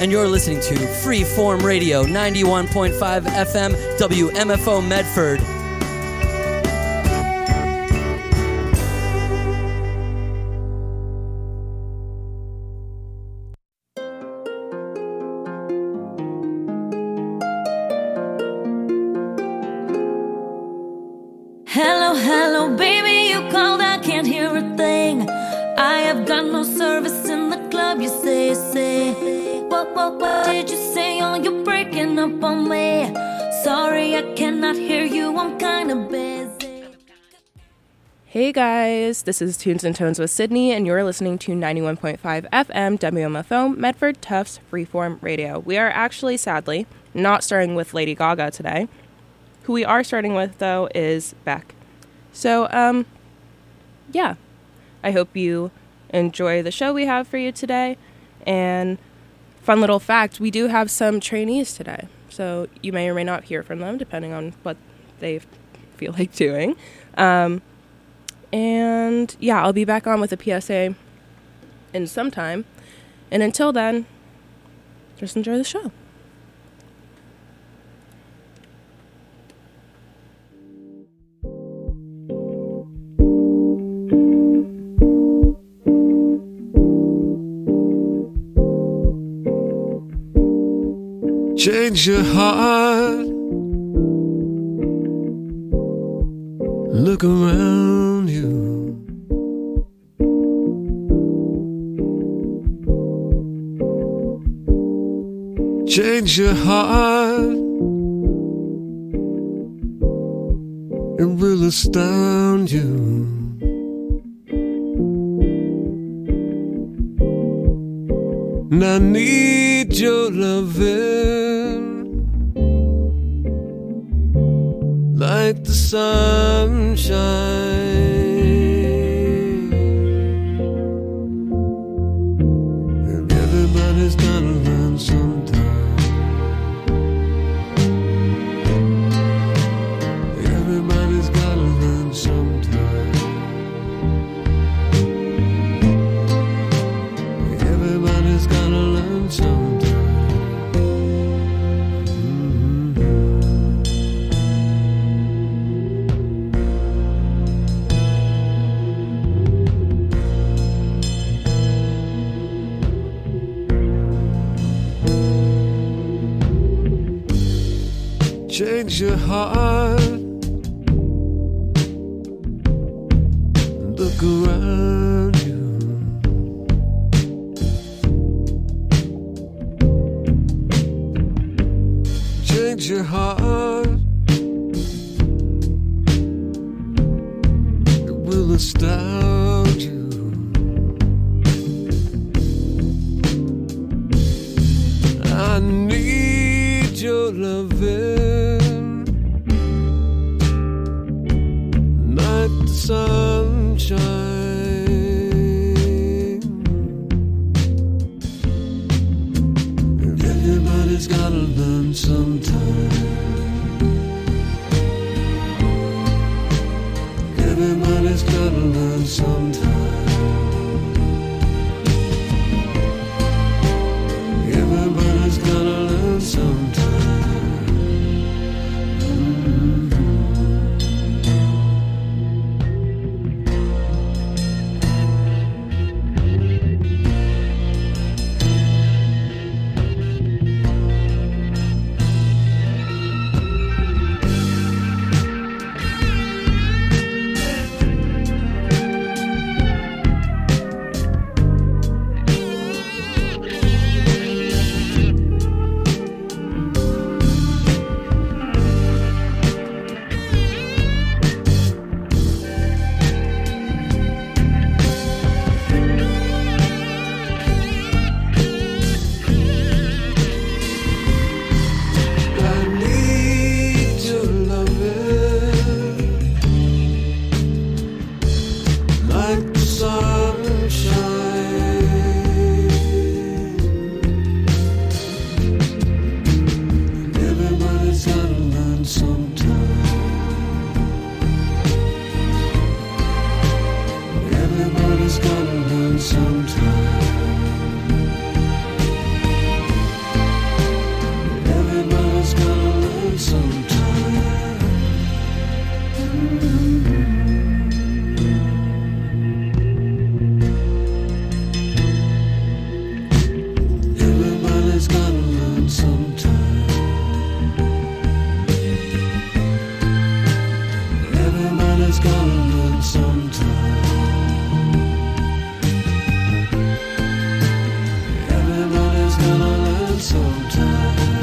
and you're listening to Freeform Radio 91.5 FM WMFO Medford. Hello, baby, you called, I can't hear a thing. I have got no service in the club, you say. What did you say? Oh, you're breaking up on me. Sorry, I cannot hear you, I'm kinda busy. Hey guys, this is Tunes and Tones with Sydney, and you're listening to 91.5 FM WMFO Medford Tufts Freeform Radio. We are actually, sadly, not starting with Lady Gaga today. Who we are starting with, though, is Beck. So, yeah. I hope you enjoy the show we have for you today. And fun little fact, we do have some trainees today. So you may or may not hear from them, depending on what they feel like doing. And, yeah, I'll be back on with a PSA in some time. And until then, just enjoy the show. Change your heart. Look around you. Change your heart. It will astound you. And I need your loving like the sunshine. And everybody's gotta learn sometime. Everybody's gotta learn sometime. Everybody's gotta learn sometime. Change your heart. Look around you. Change your heart. It will astound you. I need your loving. Sunshine. Everybody's gotta learn sometime. Everybody's gotta learn sometime. Everybody's gotta learn sometime. sometime.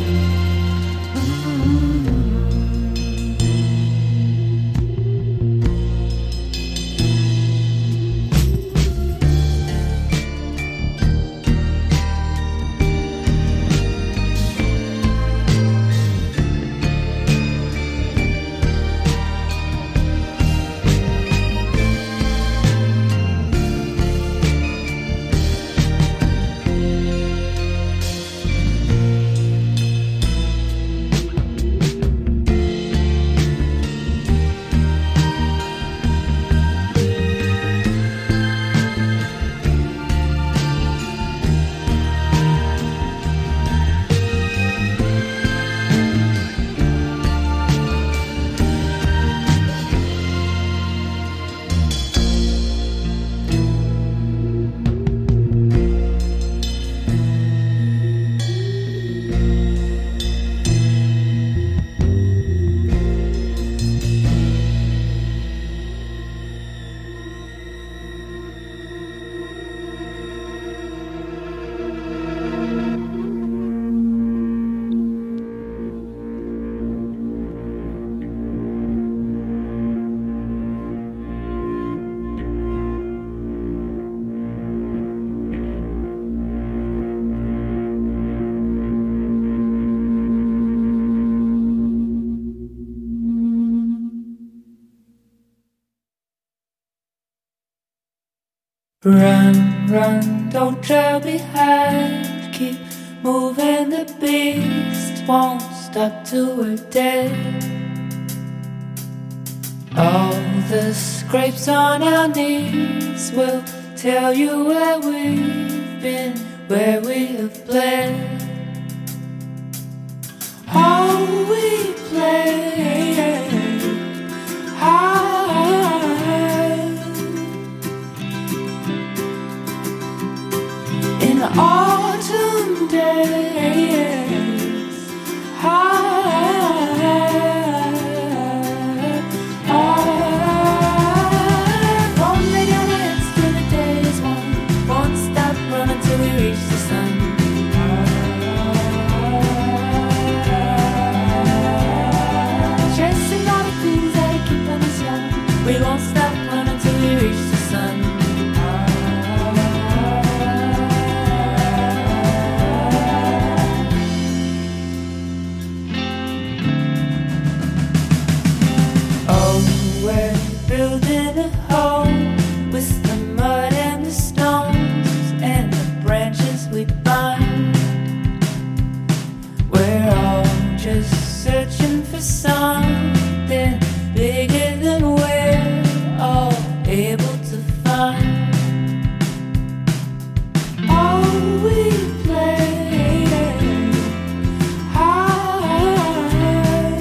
Run, run, don't trail behind. Keep moving, the beast won't stop till we're dead. All the scrapes on our knees will tell you where we've been, where we have bled. All we play high. In the autumn days, won't lay down our heads till the day is won. Won't stop running till we reach the sun. Chasing all the things that are keeping us young. We won't stop running till we reach the sun. Building a home with the mud and the stones and the branches we bind. We're all just searching for something bigger than we're all able to find. All we play high.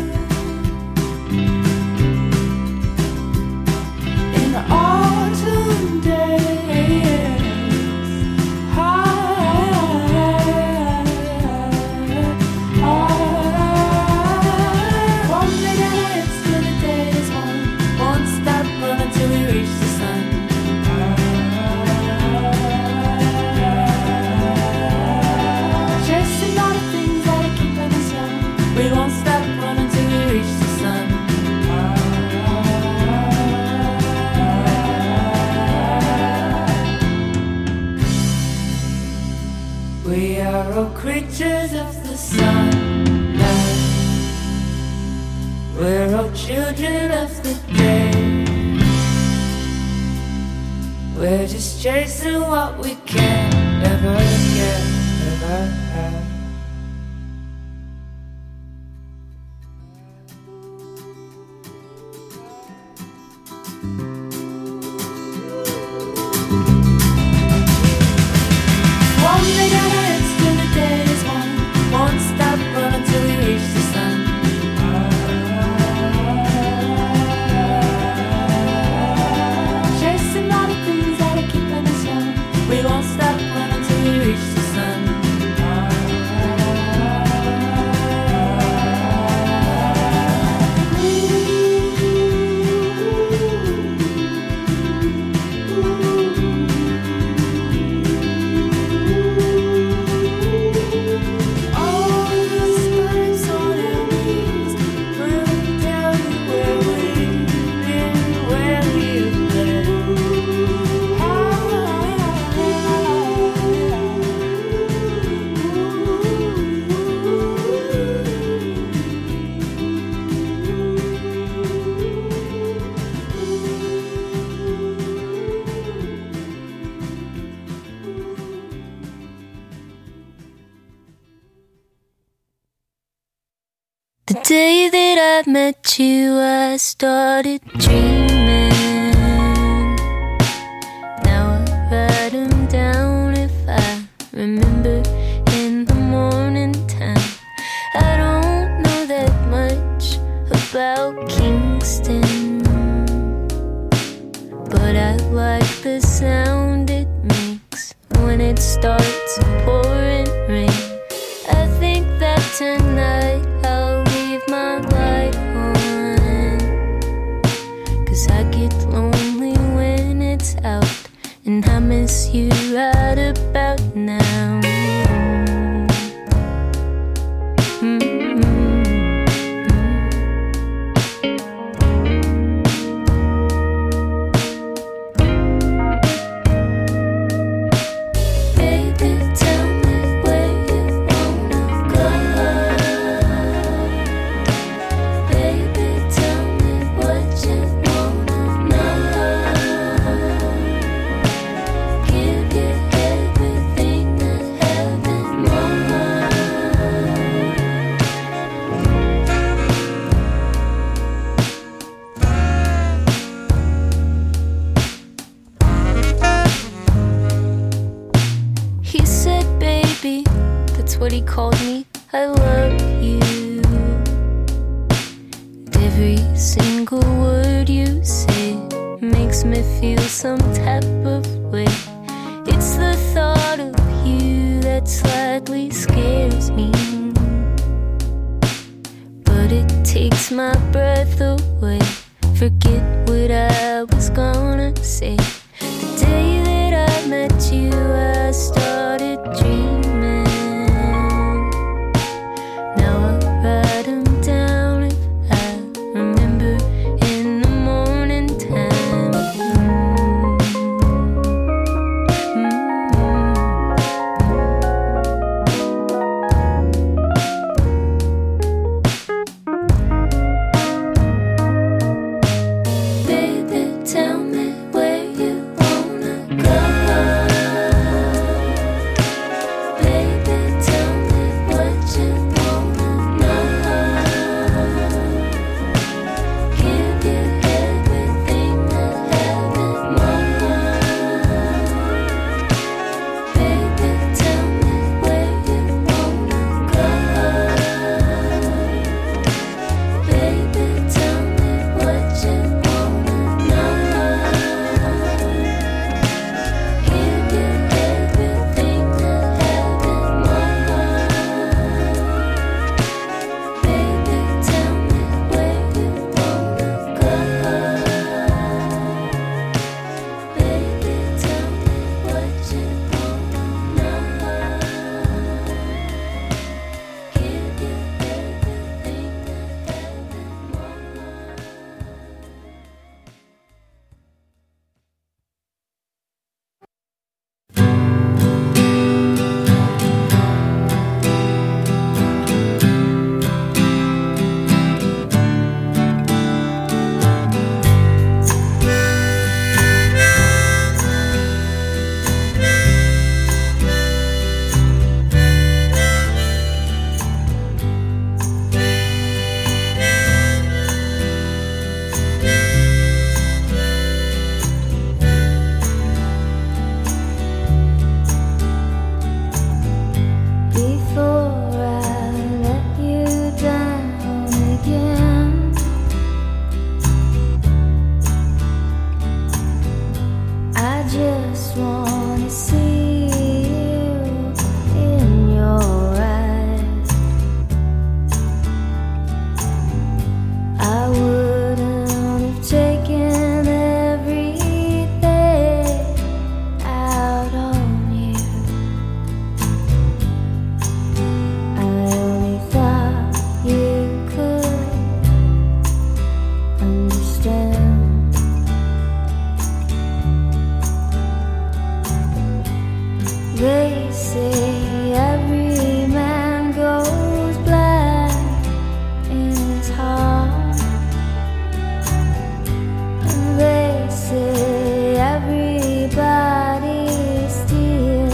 In the autumn days, won't lay down our heads till the day is won. Won't stop running till we reach the sun. Chasing all the things that are keeping us young. We won't stop running till we reach the sun. We are all creatures of the sunlight. We're all children of the day. We're just chasing what we can ever get, ever have. Won't lay down our heads till the day is won. Won't stop running till we reach the sun. Chasing all the things that are keeping us young. We won't stop The day that I met you, I started dreaming. Now I write them down if I remember in the morning time. I don't know that much about Kingston, but I like the sound it makes when it starts pouring rain. I think that tonight I'll leave my light on, 'cause I get lonely when it's out, and I miss you right about now. What he called me, I love you. And every single word you say makes me feel some type of way. It's the thought of you that slightly scares me, but it takes my breath away. Forget what I was gonna say. The day that I met you, I started dreaming.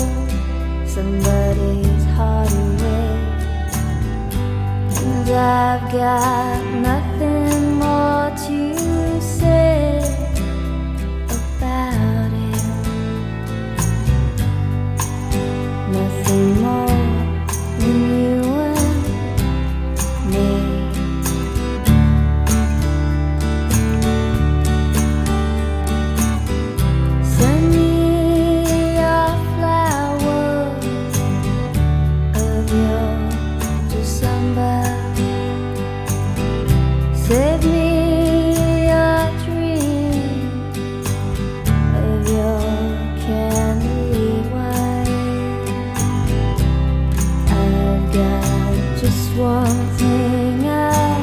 I I've got nothing more to say about it. Nothing more than you and me. Send me your flowers of your December. Save me your dream of your candy wine. I've got just one thing I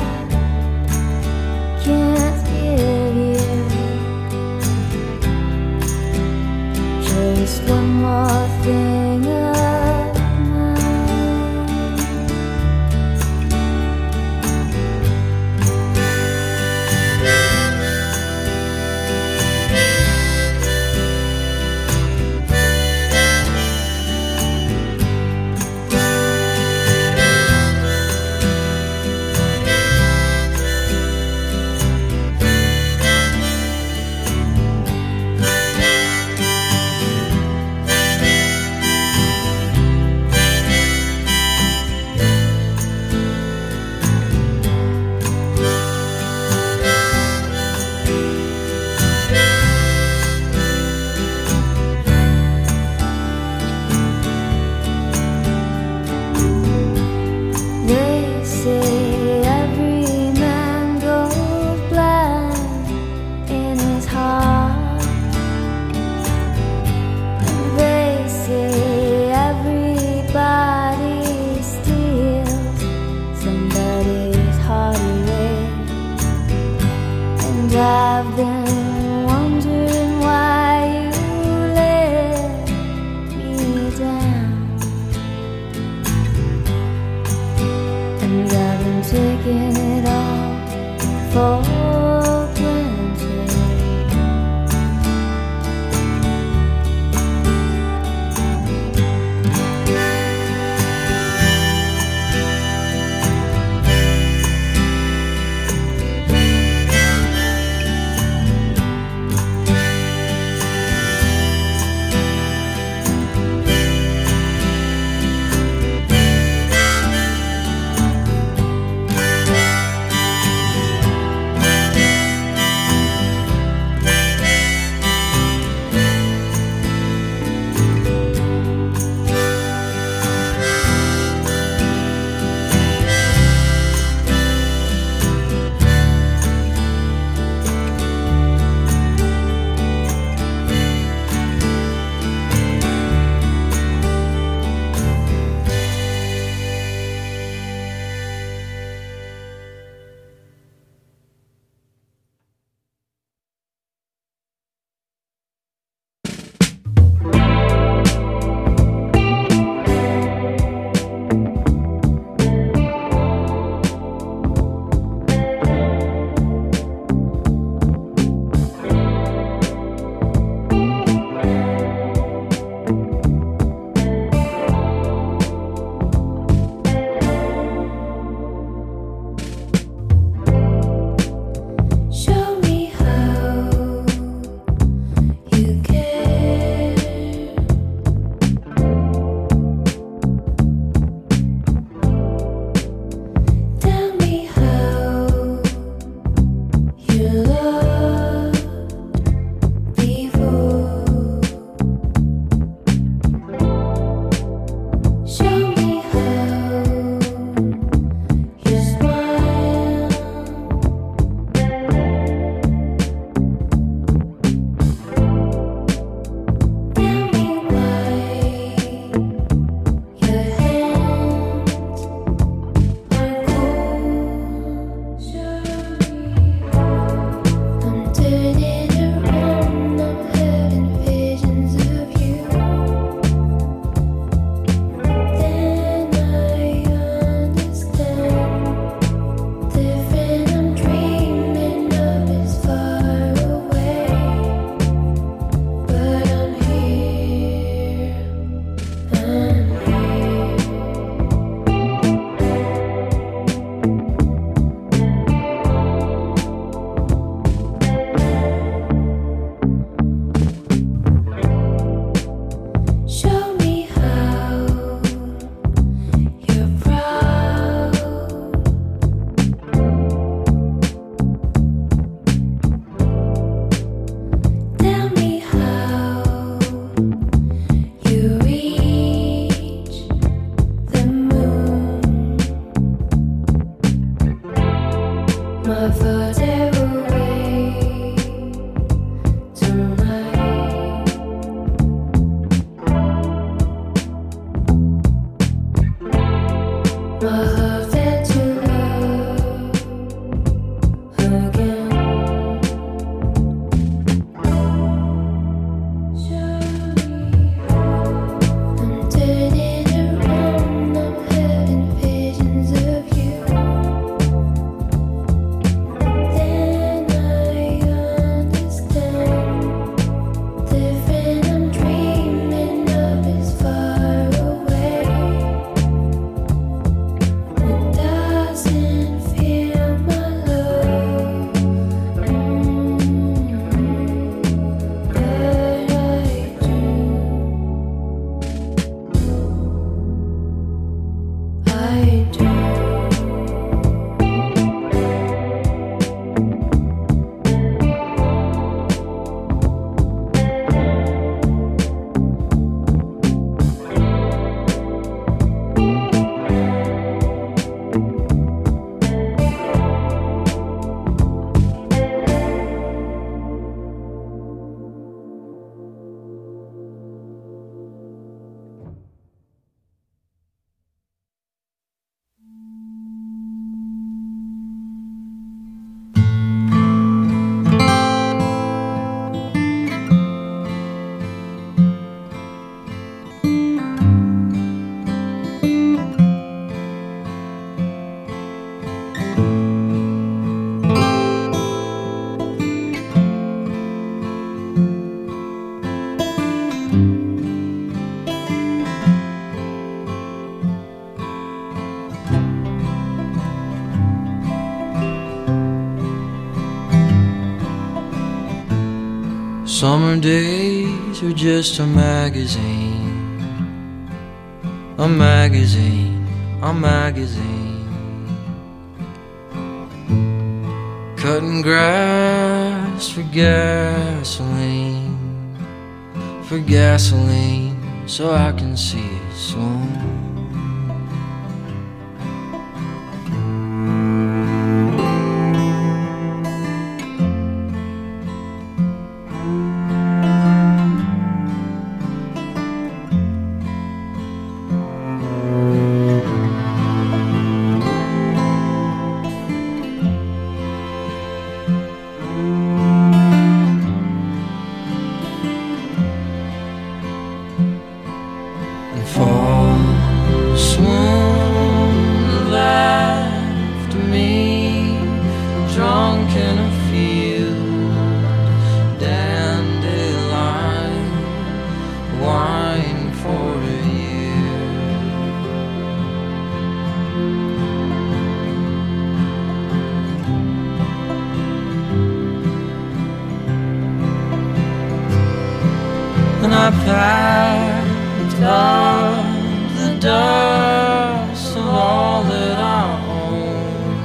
can't give you. Just one more thing of mine. Summer days are just a magazine, a magazine, a magazine. Cutting grass for gasoline, so I can see it soon. And I packed up the dust of all that I own.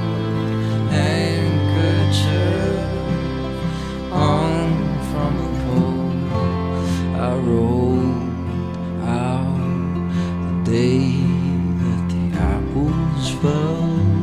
Handkerchief hung from a pole. I rolled out the day that the apples fell.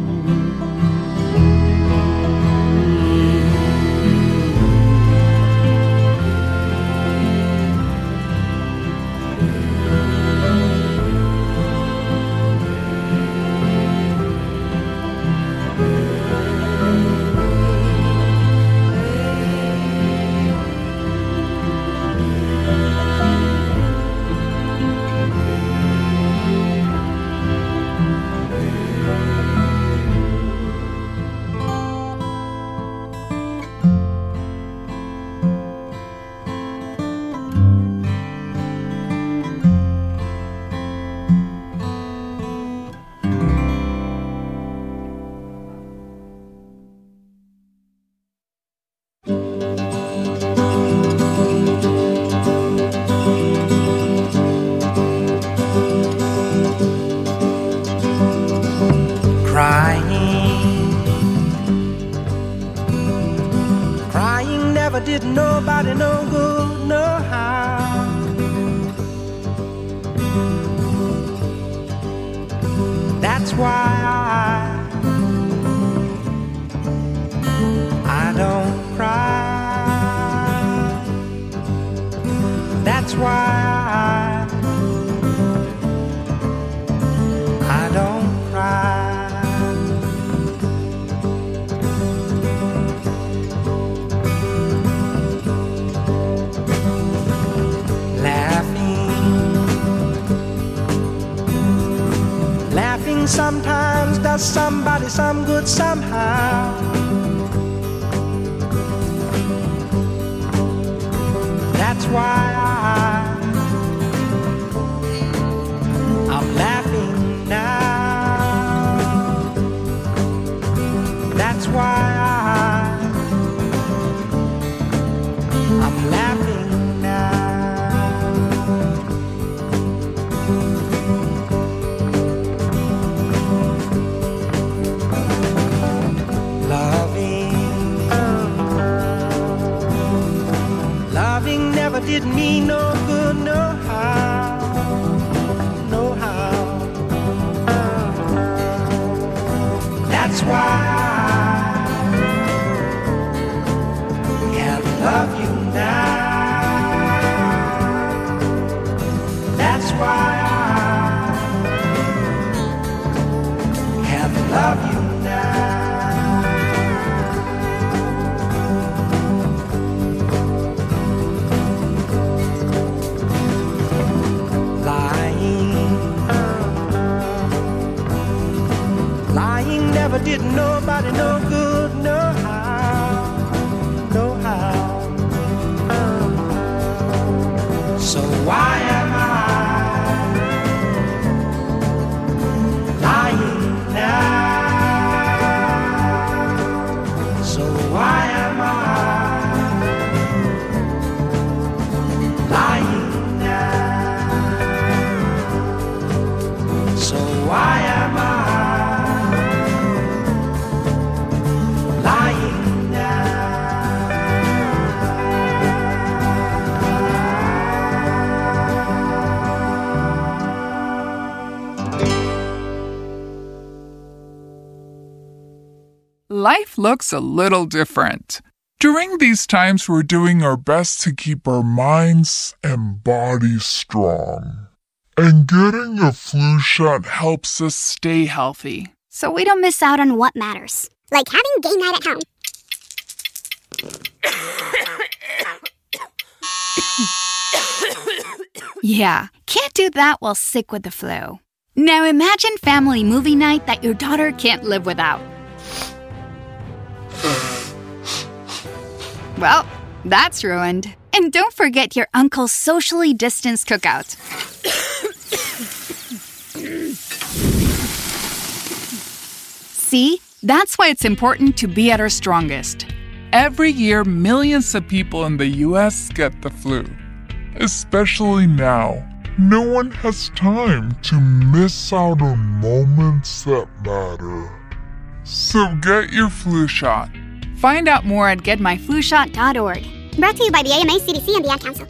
Crying never did nobody no good, no how. That's why I don't cry. That's why I don't cry. Laughing sometimes does somebody some good somehow. That's why I'm laughing now. That's why I'm laughing now. Loving never did me no good, no how, no how. That's why I can't love you now. That's why I can't love you now. Lying never did nobody no good, no how, no how. So why am I lying now? So why am I life looks a little different. During these times, we're doing our best to keep our minds and bodies strong. And getting a flu shot helps us stay healthy, so we don't miss out on what matters, like having game night at home. Yeah, can't do that while sick with the flu. Now imagine family movie night that your daughter can't live without. Well, that's ruined. And don't forget your uncle's socially distanced cookout. See? That's why it's important to be at our strongest. Every year, millions of people in the U.S. get the flu. Especially now. No one has time to miss out on moments that matter. So get your flu shot. Find out more at getmyflushot.org. Brought to you by the AMA, CDC, and the Ad Council.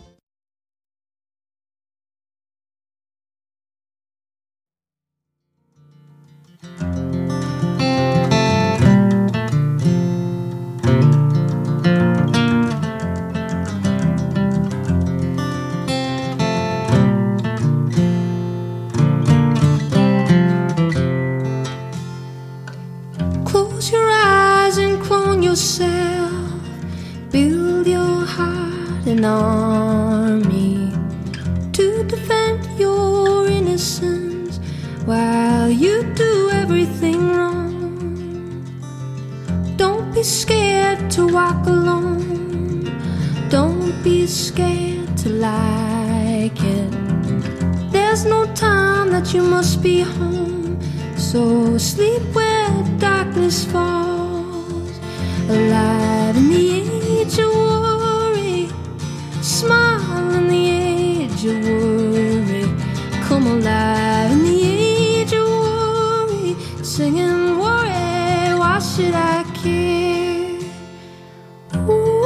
Close your eyes and clone yourself. Build your heart an army to defend your innocence while you do everything wrong. Don't be scared to walk alone. Don't be scared to like it. There's no time that you must be home. So sleep where darkness falls. Alive in the age of worry. Smile in the age of worry. Come alive in the age of worry. Singing worry, why should I care? Ooh,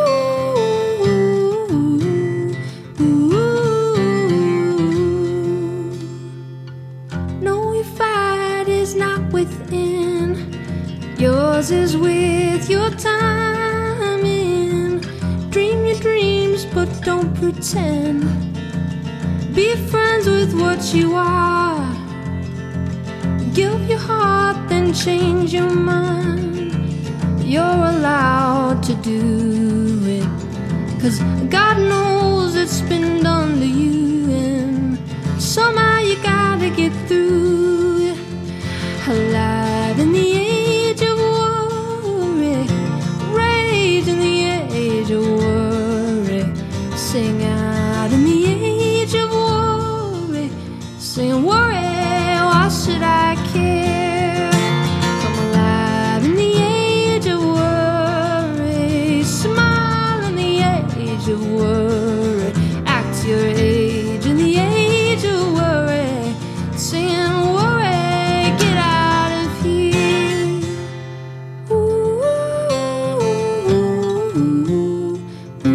ooh, ooh. No, your fight is not within. Yours is with your time in. Dream your dreams, but don't pretend. Be friends with what you are. Give your heart, then change your mind. You're allowed to do it, 'cause God knows it's been done to you. And somehow you gotta get through it. Alive in the age of worry. Rage in the age of worry. Sing out in the age of worry. Sing worry, why should I care? Come alive in the age of worry. Smile in the age of worry. Act your age in the age of worry. Sing worry, get out of here. Ooh, ooh, ooh,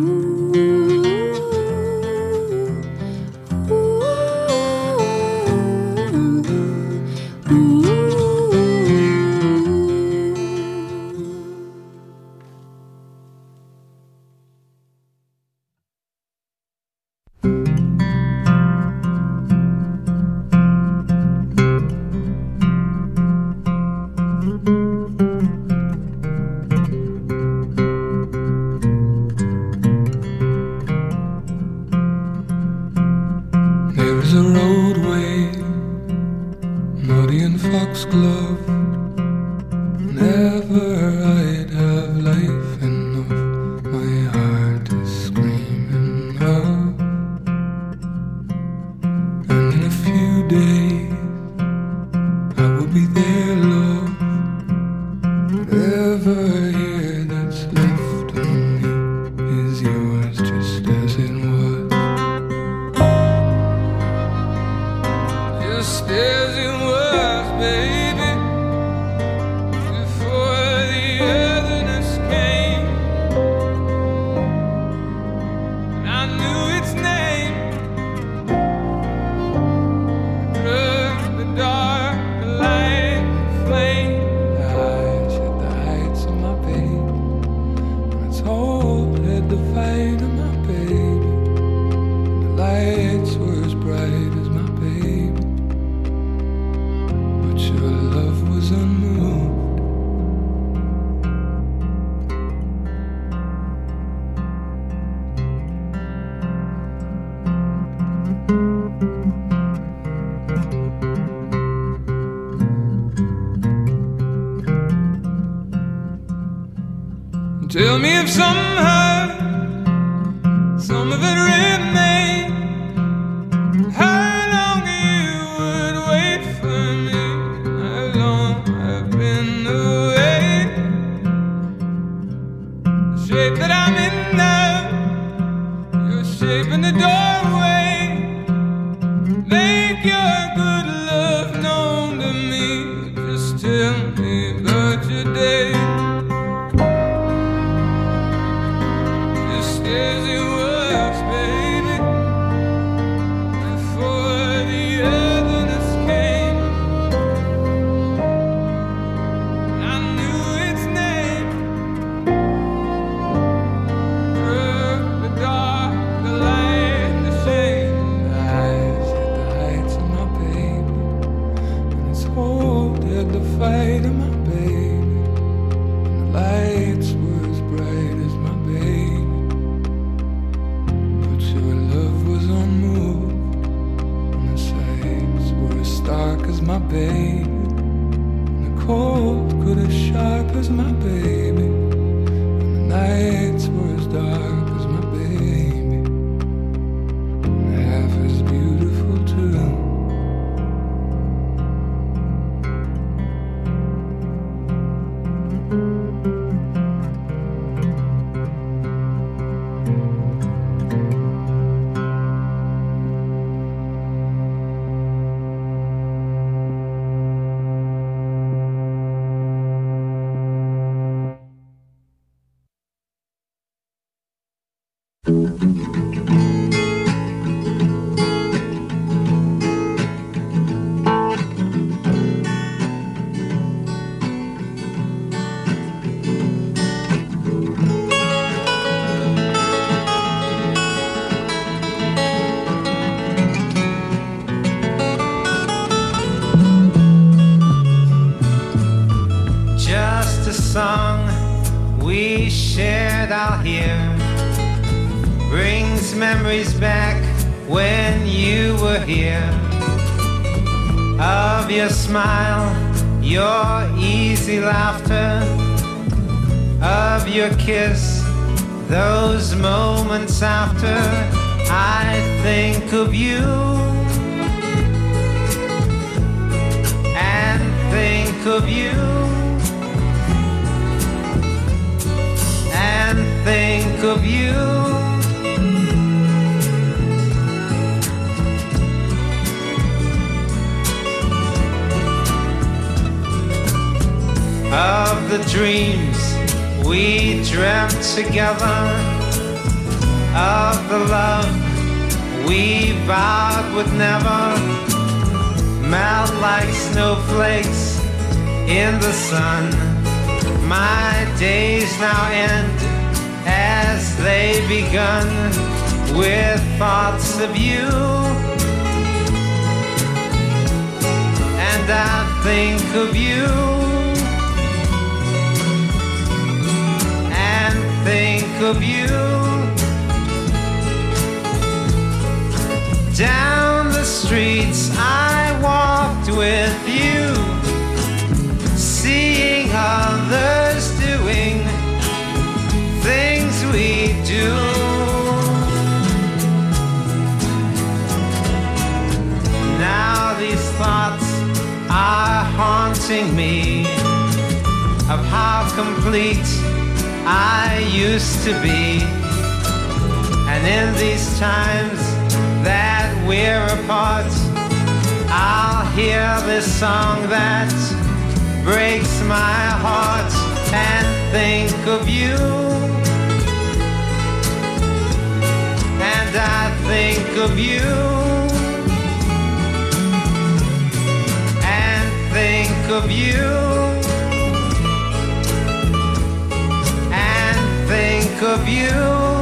ooh. There's a roadway, muddy and foxglove. Never I'd have life enough. My heart is screaming out. And in a few days I will be there, love. Whatever here that's left of me is yours just as it was. Just as it was, baby, before the otherness came. And I knew its name. Through the dark, the light, the flame. I Tell me if somehow some of it remains. How long you would wait for me? How long I've been away. The shape that I'm in now, your shape in the doorway. Make your good love known to me. Just tell me about your day. Just as it was, baby, before the others came. I knew its name. The dark, the light, the shame. The highs at the heights of my baby, and it's hold at the fight of my baby. And the lights were as bright as my baby, but your love was unmoved, and the sights were as stark as my baby, and the cold could as sharp as my baby, and the nights were as dark as my baby, and half as beautiful too. Just a song we shared out here brings memories back when you were here, of your smile, your easy laughter, of your kiss, those moments after. I think of you and think of you and think of you. Of the dreams we dreamt together, of the love we vowed would never melt like snowflakes in the sun. My days now end as they begun with thoughts of you, and I think of you and think of you. Down the streets I walked with you, seeing others doing things we do. Now these thoughts are haunting me, of how complete I used to be. And in these times that we're apart, I'll hear this song that breaks my heart and think of you. And I think of you and think of you and think of you.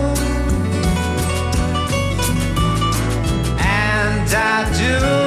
And I do.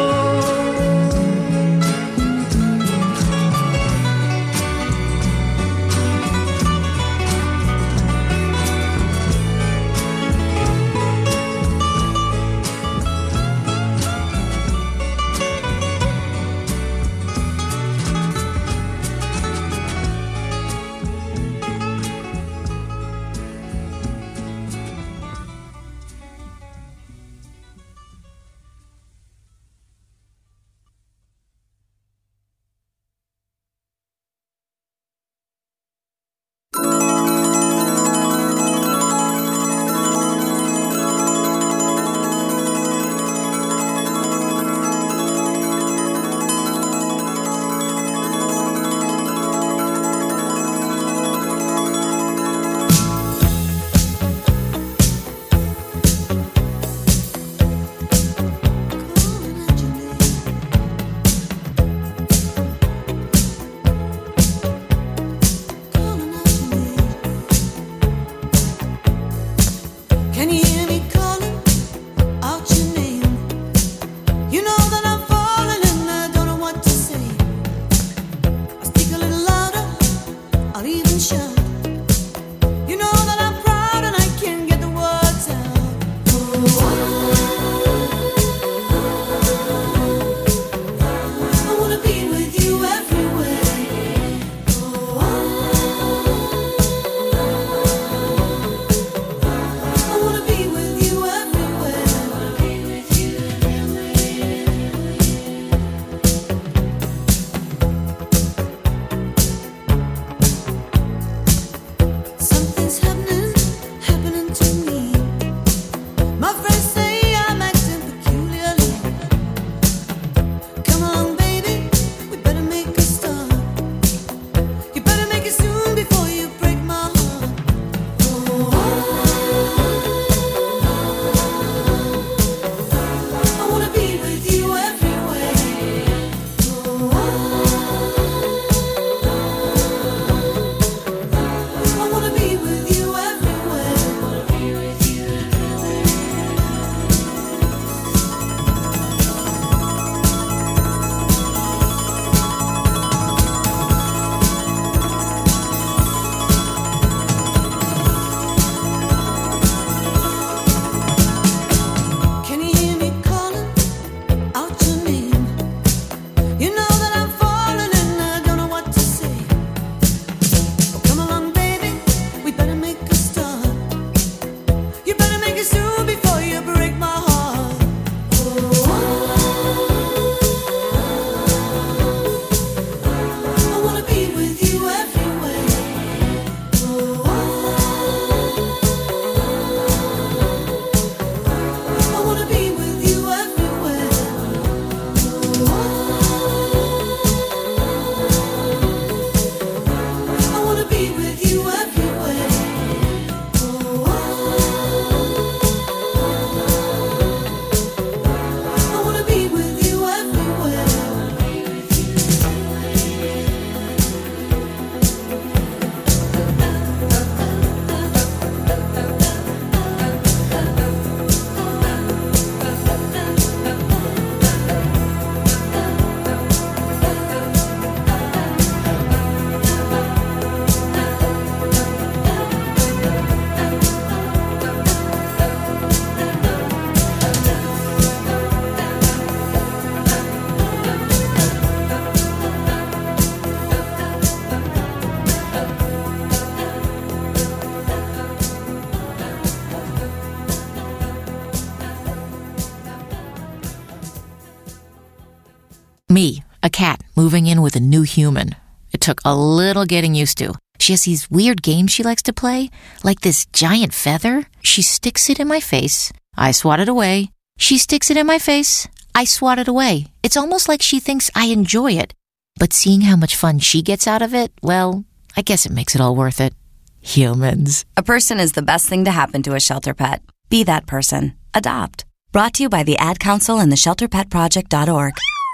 Me, a cat, moving in with a new human. It took a little getting used to. She has these weird games she likes to play, like this giant feather. She sticks it in my face. I swat it away. She sticks it in my face. I swat it away. It's almost like she thinks I enjoy it. But seeing how much fun she gets out of it, well, I guess it makes it all worth it. Humans. A person is the best thing to happen to a shelter pet. Be that person. Adopt. Brought to you by the Ad Council and the ShelterPetProject.org.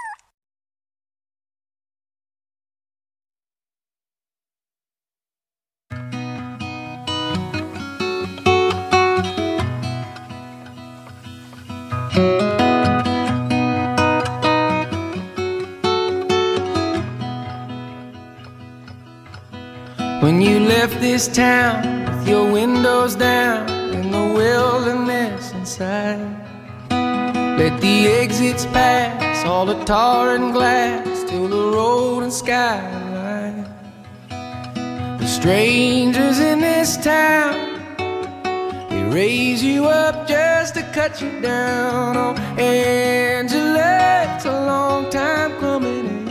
When you left this town with your windows down and the wilderness inside, let the exits pass, all the tar and glass, till the road and skyline. The strangers in this town, they raise you up just to cut you down. Oh, Angela, it's a long time coming in.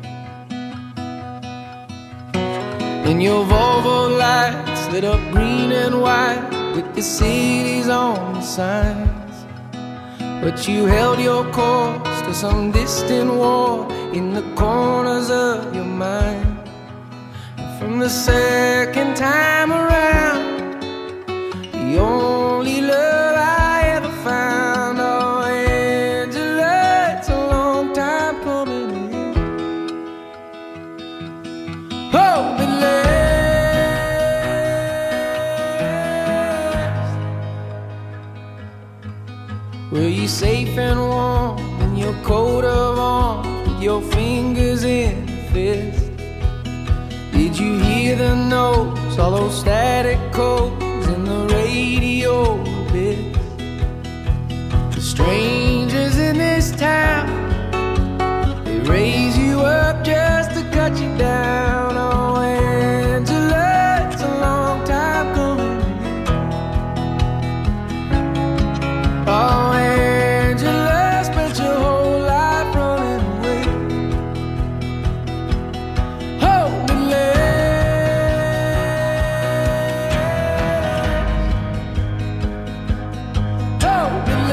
And your Volvo lights lit up green and white with the cities on the signs. But you held your course to some distant war in the corners of your mind. And from the second time around, the only love I ever found. Oh, Angela, it's a long time coming in. Oh, but were you safe and warm in your coat of arms with your fingers in the fist? Did you hear the notes, all those static codes in the radio bits? The strangers in this town, they raise you up just to cut you down. Oh, Angela, it's a long time coming. Oh, Angela, spent your whole life running away. Hold the ledge. Hold the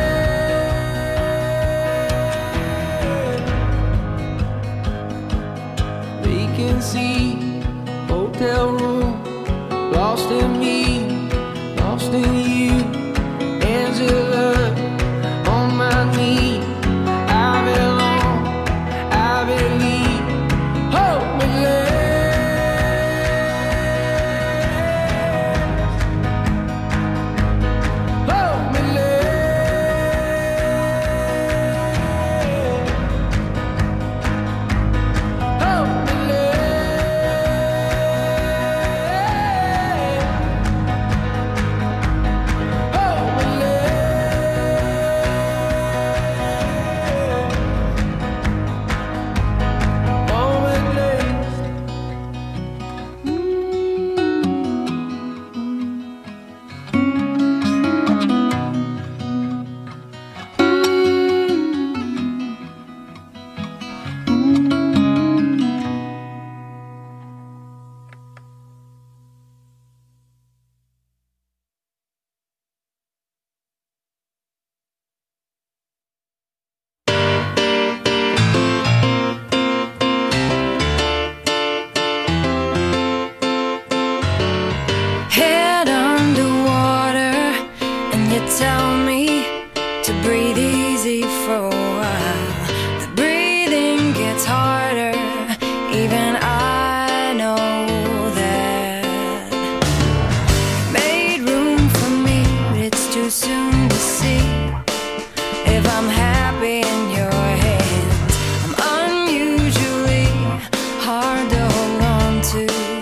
ledge. Vacancy, hotel room, lost in me, lost in you. Angela, on my knee, I belong, I believe. Hold me, hold me, hold me, Head underwater, and you tell me to breathe easy for a while. The breathing gets harder, even I know that. Made room for me, but it's too soon to see if I'm happy in your hands. I'm unusually hard to hold on to.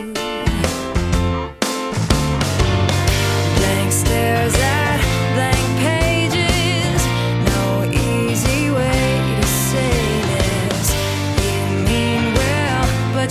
Blank stares at blank pages, no easy way to say this. You mean well, but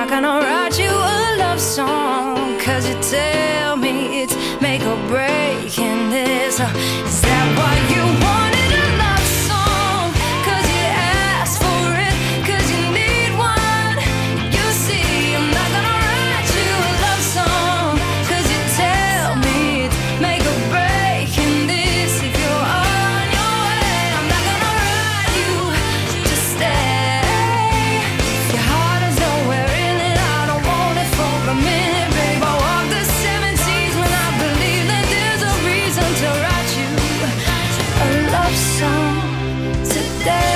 gonna write you a love song, 'cause you tell me it's make or break in this. Is that why you wanted a love song? 'Cause you asked for it, 'cause you need one. You see, I'm not gonna write you a love song, 'cause you tell me it's make or break in this. If you're on your way, I'm not gonna write you to stay. Your heart is nowhere in it, I don't want it for a minute, babe. I walk the 7 seas when I believe that there's a reason to write you a love song today.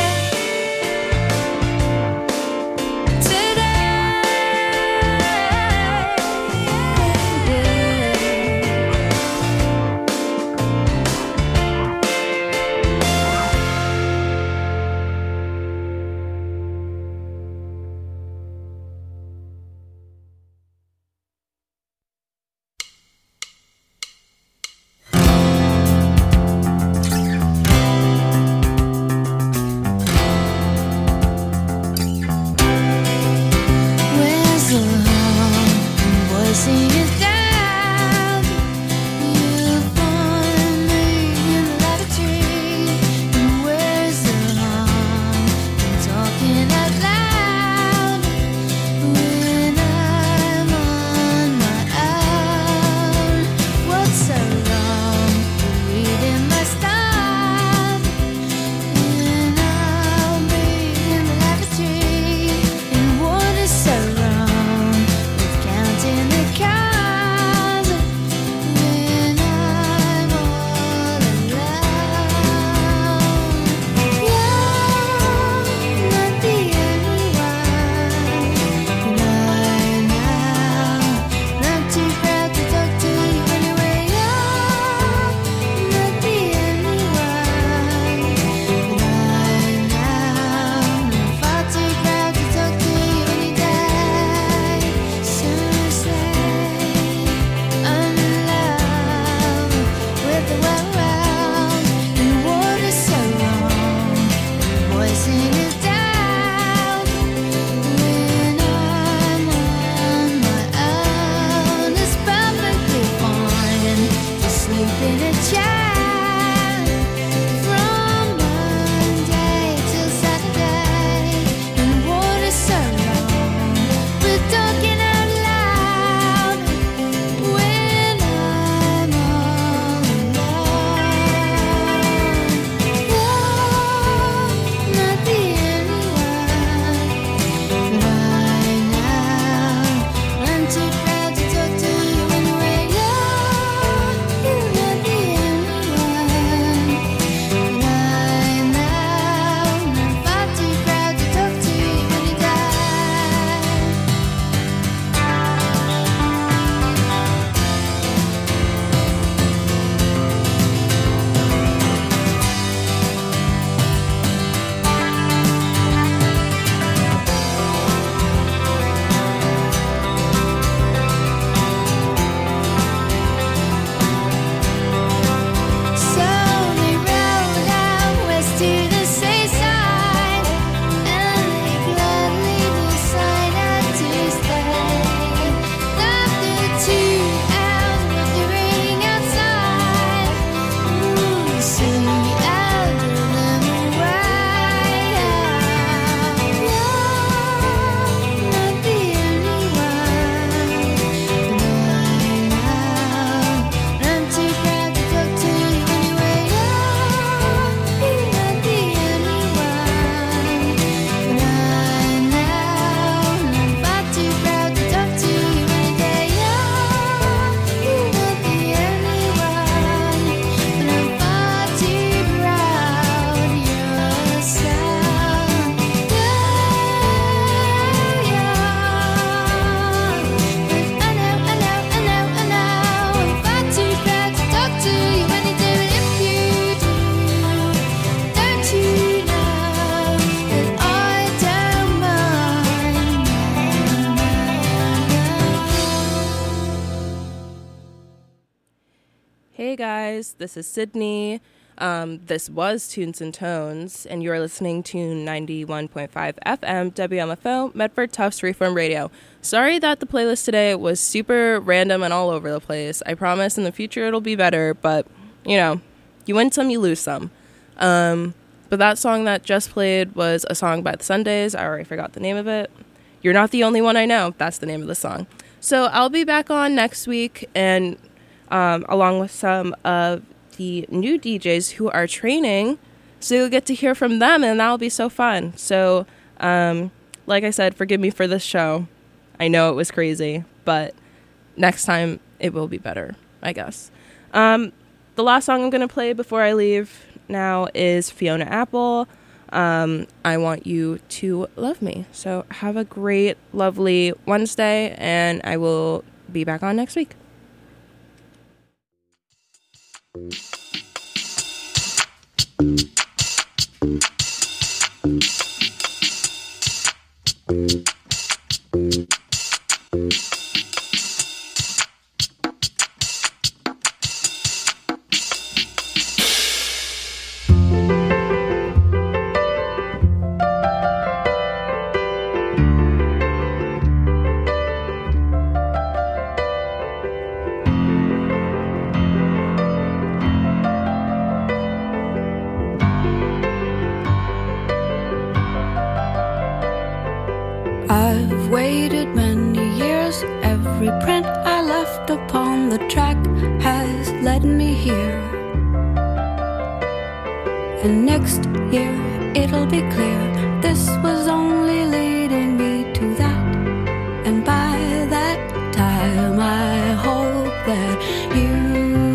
Where's the love? Voice in your doubt. You find me in the lavatory. And where's the love? I'm talking out loud when I'm on my own. What's so wrong with reading my stuff? And I'll be in the lavatory. And what is so wrong with counting the cars when I'm all alone? You're not the only one. I know. I'm too proud to talk to you anyway. You're not the only one. I know. I'm far too proud to talk to you any day. So say I'm in love with the world. And what is so wrong? Voice in his doubt when I'm on my own. It's perfectly fine to sleep in a chair from Monday till Saturday. And what is so wrong with talking out loud when I'm all alone? You're not the only one, but I know I'm too proud to talk to you anyway. You're not the only one, but I know I'm far too proud to talk to you any day. So they rode out west to the seaside, and they gladly decided to stay. After 2 hours wandering outside, the sea out of them away. You're not the only one, but I know I'm too proud to talk to you anyway. You're not the only one, but I know I'm far too proud to talk to you any day. You're not the only one, but I'm far too proud you're so I know, I'm far too proud to talk to you any day. But if you do, don't you know that I don't mind? Hey guys, this is Sydney. This was Tunes and Tones, and you're listening to 91.5 FM WMFO, Medford Tufts Freeform Radio. Sorry that the playlist today was super random and all over the place. I promise in the future it'll be better, but, you know, you win some, you lose some. But that song that just played was a song by the Sundays. I already forgot the name of it. You're Not the Only One I Know. That's the name of the song. So I'll be back on next week, and along with some of the new DJs who are training, so you'll get to hear from them, and that'll be so fun. So, like I said, forgive me for this show. I know it was crazy, but next time it will be better, I guess. The last song I'm going to play before I leave now is Fiona Apple. I Want You to Love Me. So have a great, lovely Wednesday, and I will be back on next week. I've waited many years. Every print I left upon the track has led me here. And next year it'll be clear this was only leading me to that. And by that time I hope that you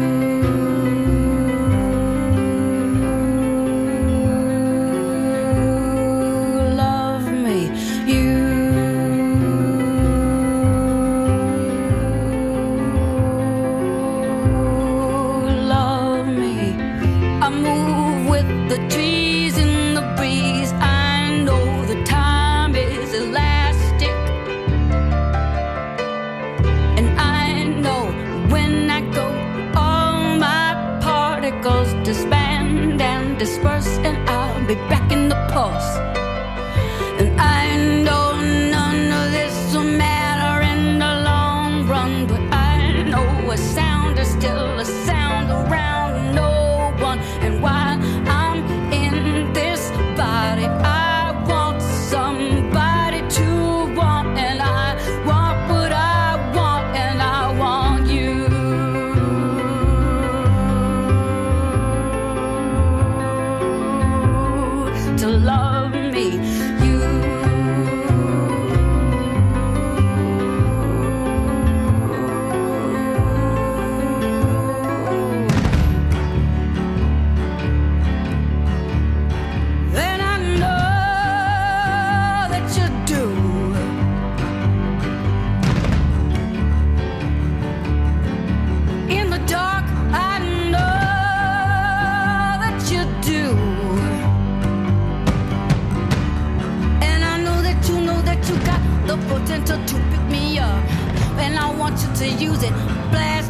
disband and disperse, and I'll be back in the pulse. And I know none of this will matter in the long run, but I know a sound is still a sound around no one. And while I'm in this body, I want somebody to want, and I want what I want, and I want you. To love me, you. And I know that you do. In the dark, I know that you do. You got the potential to pick me up, and I want you to use it. Blast